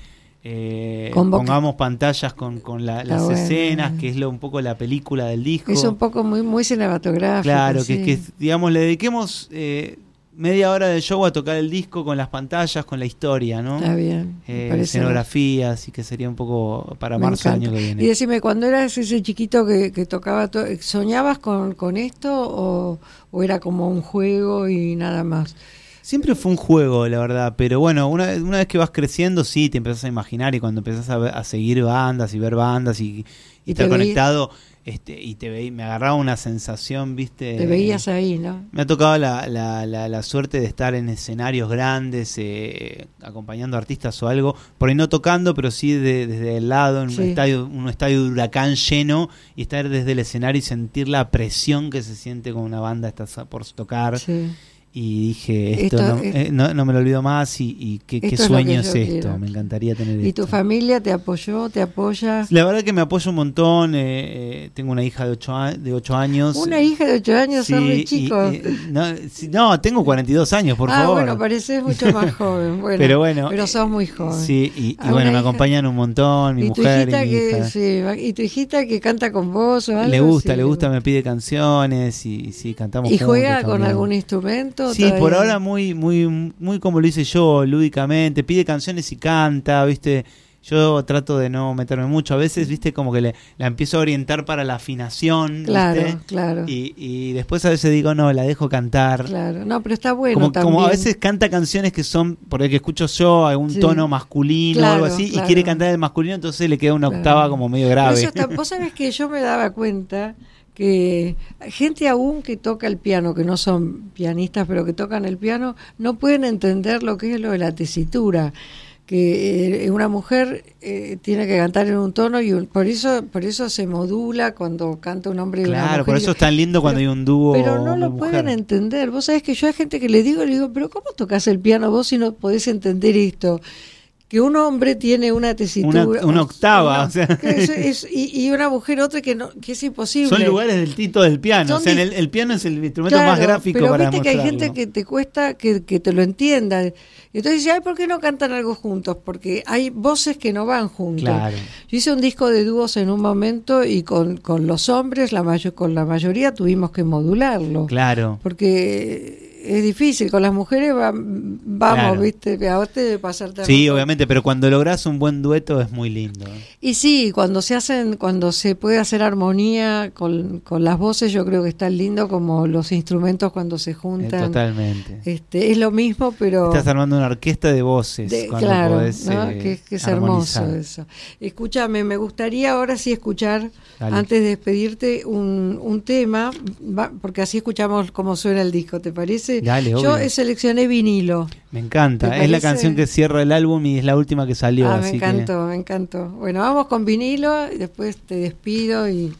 eh, Convoque- pongamos pantallas con, con la- Está las bueno. escenas, que es lo, un poco la película del disco. Es un poco muy, muy cinematográfico. Claro, sí. que, que digamos le dediquemos eh, media hora del show a tocar el disco con las pantallas, con la historia, ¿no? Está bien. me Eh, parece escenografía, así que sería un poco para Me marzo del encanta. año que Y viene. decime, cuando eras ese chiquito que, que tocaba, to- ¿soñabas con, con esto o, o era como un juego y nada más? Siempre fue un juego, la verdad, pero bueno, una, vez- una vez que vas creciendo, sí, te empezás a imaginar y cuando empezás a, ver- a seguir bandas y ver bandas y, y Y estar te veí- conectado, este, y te veí, me agarraba una sensación, viste. Te veías ahí, ¿no? Me ha tocado la, la, la, la suerte de estar en escenarios grandes, eh, acompañando artistas o algo, por ahí no tocando, pero sí de- desde el lado, en Sí. un estadio, un estadio de Huracán lleno, y estar desde el escenario y sentir la presión que se siente con una banda está por tocar. Sí. Y dije, esto, Esto no, es- eh, no, no me lo olvido más y, y qué, qué Esto es lo sueño que es, yo esto, quiero. me encantaría tener ¿Y esto. tu familia te apoyó, te apoya? La verdad que me apoya un montón, eh, eh, tengo una hija de ocho, a- de ocho años. Una hija de ocho años, Sí, sos re y- chico. y- no, sí, no, tengo cuarenta y dos años, por ah, favor. bueno, pareces mucho más joven. Bueno, pero bueno, pero sos muy eh, joven. Sí, y, y Ah, bueno, una me hija- acompañan un montón, mi ¿Y tu mujer hijita y mi que hija. sí, va- y tu hijita que canta con vos o algo? Le gusta, Sí, le gusta, me pide canciones y, y sí, cantamos ¿Y juntos juega con también. algún instrumento? Sí, por todavía? ahora muy, muy, muy como lo hice yo, lúdicamente, pide canciones y canta, viste. Yo trato de no meterme mucho, a veces, viste, como que le, la empiezo a orientar para la afinación, Claro, ¿viste? claro. Y, y después a veces digo, no, la dejo cantar. Claro, no, pero está bueno como, también. como a veces canta canciones que son, por el que escucho yo, algún Sí. tono masculino o Claro, algo así, claro. y quiere cantar el masculino, entonces le queda una Claro. octava como medio Pero grave. eso está- vos sabés que yo me daba cuenta que gente aún que toca el piano, que no son pianistas, pero que tocan el piano, no pueden entender lo que es lo de la tesitura. Que eh, una mujer eh, tiene que cantar en un tono y un- por eso por eso se modula cuando canta un hombre y una mujer. Claro, por Y eso yo- es tan lindo cuando pero- hay un dúo. Pero no lo hombre-mujer. pueden entender. Vos sabés que yo hay gente que le digo, le digo, pero ¿cómo tocas el piano vos si no podés entender esto? Que un hombre tiene una tesitura. Una- una octava, o sea. que es- es- y, y una mujer otra que no que es imposible. Son lugares del tito del piano. Son o sea, en di- el, el piano es el instrumento Claro, más gráfico pero para viste que hay mostrarlo. gente que te cuesta que, que te lo entienda. Y entonces dice, ay, ¿por qué no cantan algo juntos? Porque hay voces que no van juntos. Claro. Yo hice un disco de dúos en un momento y con, con los hombres, la mayo- con la mayoría tuvimos que modularlo. Claro. Porque es difícil, con las mujeres va- vamos, Claro. ¿viste? A vos te debe pasar también. Sí, obviamente, pero cuando lográs un buen dueto es muy lindo. ¿eh? Y sí, cuando se hacen, cuando se puede hacer armonía con, con las voces, yo creo que está lindo como los instrumentos cuando se Eh, juntan. totalmente. Este, es lo mismo, pero Estás armando una orquesta de voces. de- cuando claro, podés, ¿no? eh, que, que es armonizar. hermoso eso. Escúchame, me gustaría ahora sí escuchar, Dale. antes de despedirte, un, un tema, va- porque así escuchamos cómo suena el disco, ¿te parece? Dale, Yo obvio. seleccioné vinilo. Me encanta. ¿Te Es la parece? canción que cierra el álbum y es la última que salió. Ah, me así que- encantó, me encantó. Bueno, vamos con vinilo y después te despido y,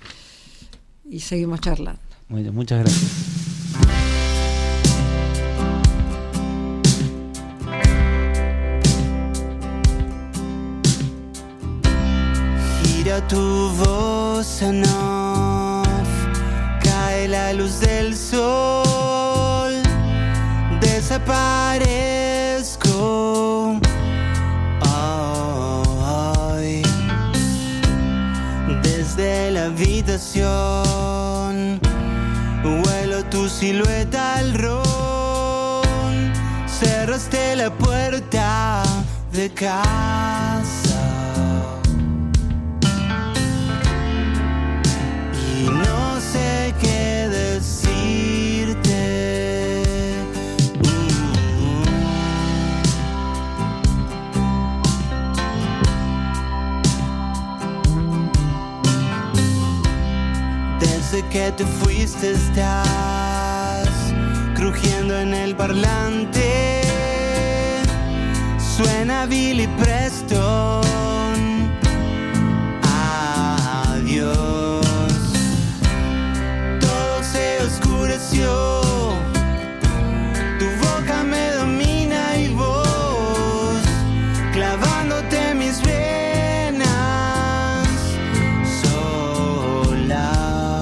y seguimos charlando. Muy bien, muchas gracias. Gira tu voz en off, cae la luz del sol, desaparezco hoy. Desde la vida habitación. Huelo tu silueta al ron. Cerraste la puerta de casa. Y no sé qué decirte. Desde que te fuiste estás crujiendo en el parlante. Suena Billy Preston. Adiós. Todo se oscureció. Tu boca me domina y vos clavándote mis venas sola.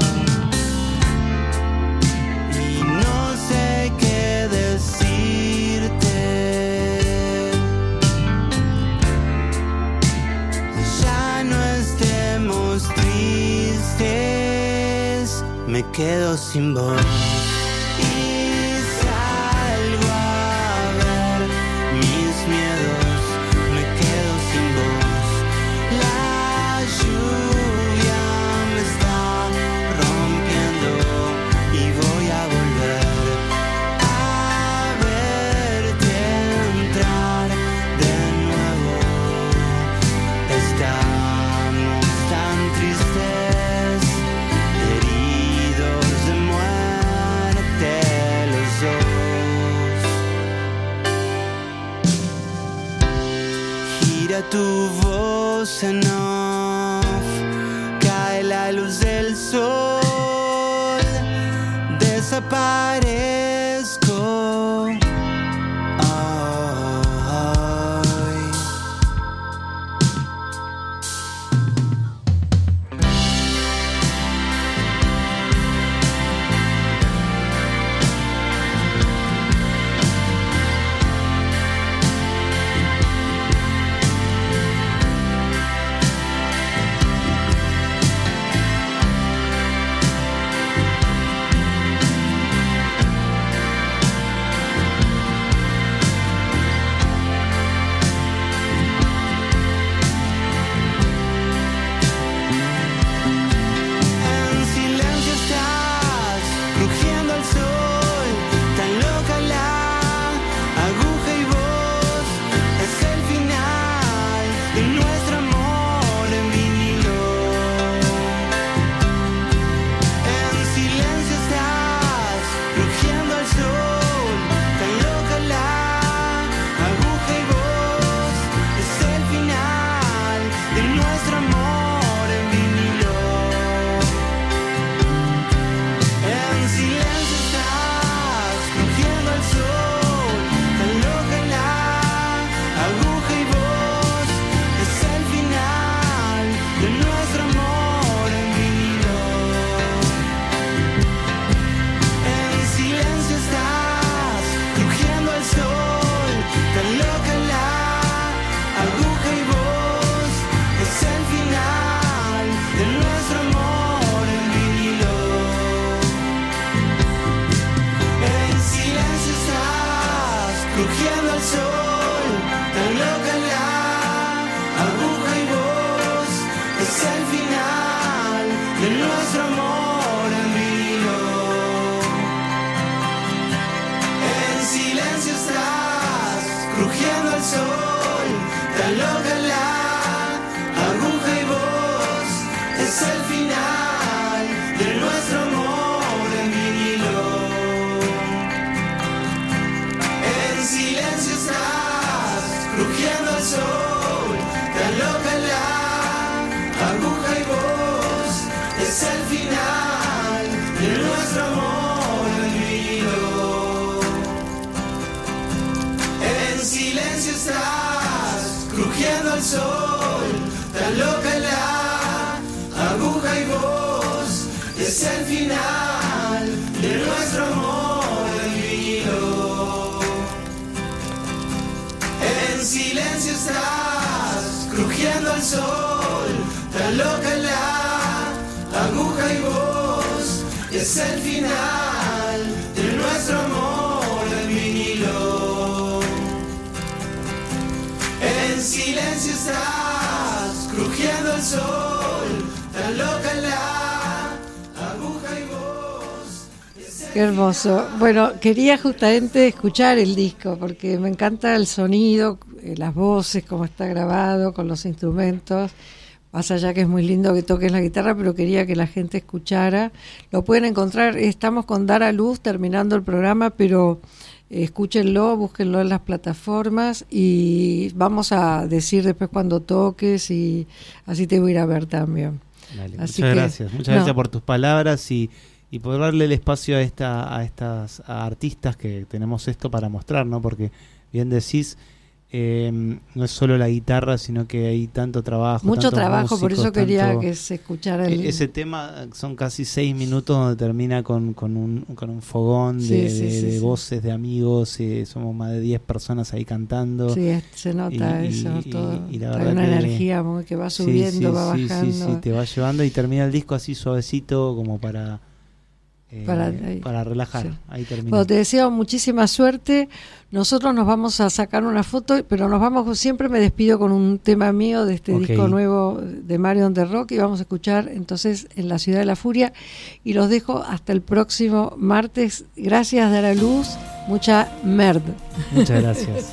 Y no sé qué decirte. Ya no estemos tristes. Me quedo sin voz. Y salgo a ver mis miedos. Me quedo sin voz. La lluvia me está rompiendo y voy a volver a verte entrar de nuevo. Estamos tan tristes, heridos de muerte los dos. Gira tu voz en off, cae la luz del sol, desaparezco. Ay. En silencio estás crujiendo al sol, tan loca la aguja y vos. Es el final de nuestro amor en vinilo. En silencio estás crujiendo al sol, tan loca la aguja y vos. Es el final de nuestro amor en vinilo. En silencio estás crujiendo al sol, tan loca la aguja y vos. Es el final de nuestro amor en vinilo. En silencio estás crujiendo al sol, tan loca la aguja y vos. Es el final de nuestro amor en vinilo. En silencio estás crujiendo al sol, tan loca la aguja y vos. Es el final de nuestro amor en vinilo. En silencio estás crujiendo al sol, tan loca la aguja y vos. Es el final de nuestro amor en vinilo. En silencio estás crujiendo al sol, tan loca la aguja y vos. Es el final de nuestro amor en vinilo. En silencio estás crujiendo al sol, tan loca la aguja y vos. Es el final de nuestro amor en vinilo. En silencio estás crujiendo al sol, tan loca la aguja es el final de nuestro amor en vinilo. En silencio estás, crujiendo el sol, tan loca la aguja y voz. Qué hermoso. Bueno, quería justamente escuchar el disco porque me encanta el sonido, eh, las voces, cómo está grabado, con los instrumentos. Más allá que es muy lindo que toques la guitarra, pero quería que la gente escuchara. Lo pueden encontrar, estamos con Dar a Luz terminando el programa, pero eh, escúchenlo, búsquenlo en las plataformas y vamos a decir después cuando toques y así te voy a ir a ver también. Dale, así muchas que, gracias, muchas no. gracias por tus palabras y, y por darle el espacio a, esta, a estas a artistas que tenemos esto para mostrar, ¿no? Porque bien decís, Eh, no es solo la guitarra, sino que hay tanto trabajo. Mucho tantos trabajo, por músicos, eso quería tanto- que se escuchara el... E- Ese tema son casi seis minutos donde termina con, con, un, con un fogón Sí, de, sí, de- sí, de sí. voces, de amigos, eh, somos más de diez personas ahí cantando. Sí, es- se nota Y- eso, y- todo. y la Hay verdad una que- energía muy que va Sí, subiendo, sí, va sí, bajando. Sí, sí, te va llevando y termina el disco así suavecito como para, eh, Para- para, relajar. sí. Ahí termina. Bueno, te deseo muchísima suerte. Nosotros nos vamos a sacar una foto, pero nos vamos, siempre me despido con un tema mío de este Ok. disco nuevo de Mario on the Rock y vamos a escuchar entonces En la Ciudad de la Furia y los dejo hasta el próximo martes. Gracias, Dar a Luz, mucha merd. Muchas gracias.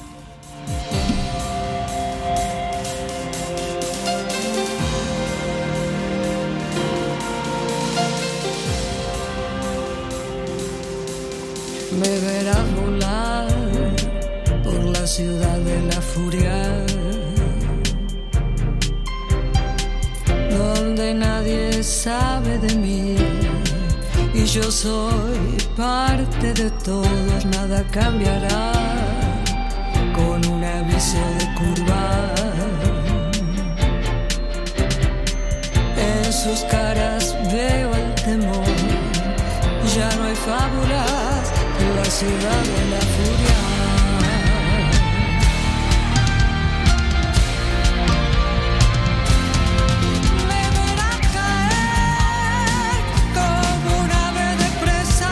Me verás volar por la ciudad de la furia, donde nadie sabe de mí y yo soy parte de todos, nada cambiará con un aviso de curva. En sus caras veo el temor, ya no hay fábulas, la ciudad de la furia. Me verás caer como un ave de presa,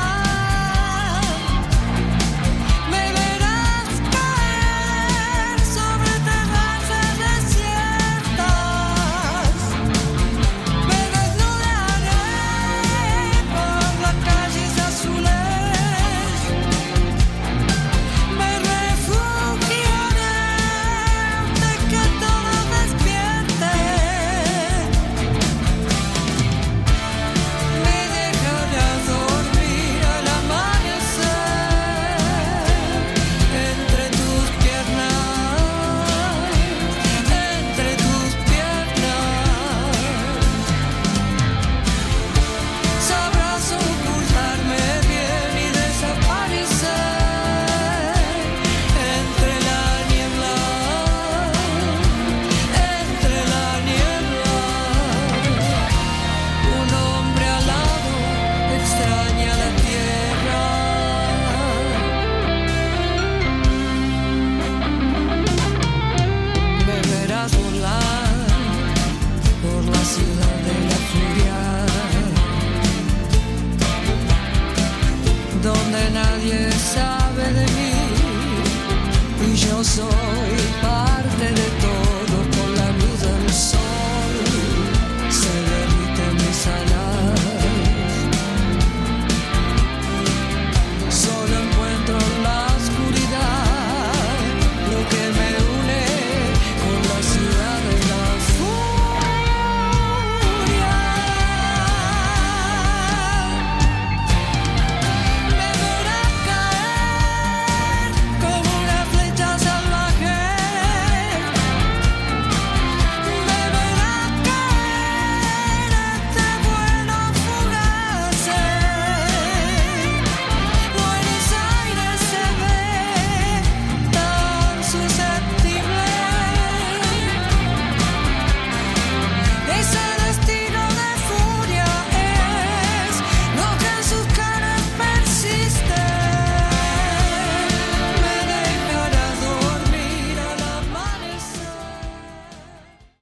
me verás caer sobre terrazas desiertas, me desnudaré por las calles azules, me refugiaré de que todo despierte, me dejarás dormir al amanecer entre tus piernas, entre tus piernas. Sabrás ocultarme bien y desaparecer entre la niebla, entre la niebla. Un hombre alado extraña la tierra. Me verás volar por la ciudad de la furia, donde nadie sabe de mí y yo soy parte